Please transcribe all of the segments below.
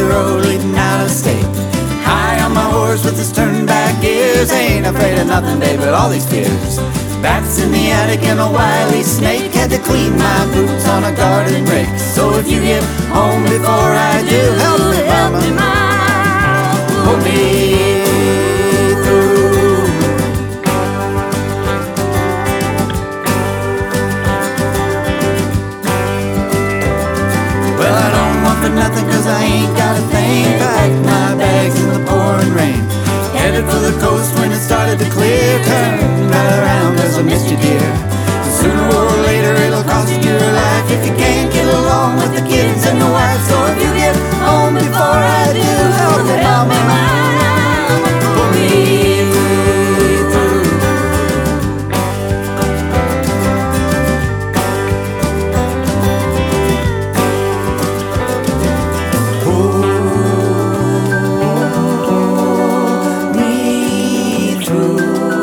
the road leading out of state. High on my horse with his turned back gears, ain't afraid of nothing, babe, but all these fears. Bats in the attic and a wily snake, had to clean my boots on a garden rake. So if you get home before I do, help me, mama, pull me through. Well, I don't want for nothing, cause I ain't got a thing. Packed my bags in the pouring rain, headed for the coast when it started to clear. Turned right around as I missed you, dear. Sooner or later it'll cost you your life if you can't get along with the kids and the wife. So if you get home before I do, help me, mama, pull me through. Pull me through.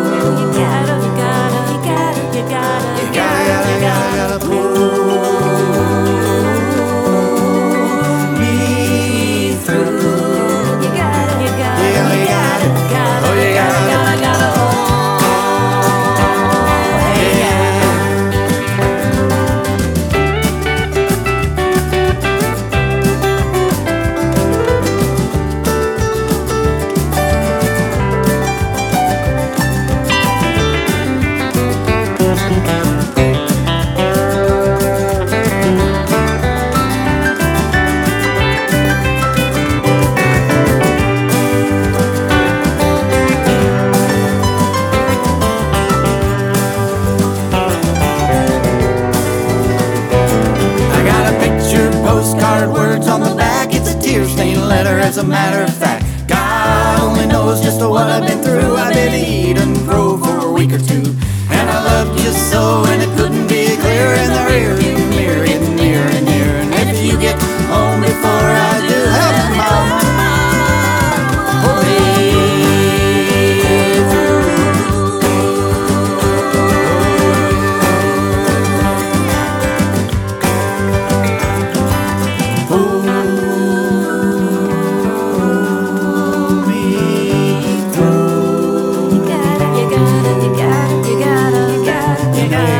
Words on the back, it's a tear-stained letter as a matter of fact. God only knows just what I've been through. I've been eating crow for a week or two, and I loved you so, and it couldn't be clearer. In the rearview mirror, getting nearer and nearer. And if you get home before I do, help me, mama, pull me through. You gotta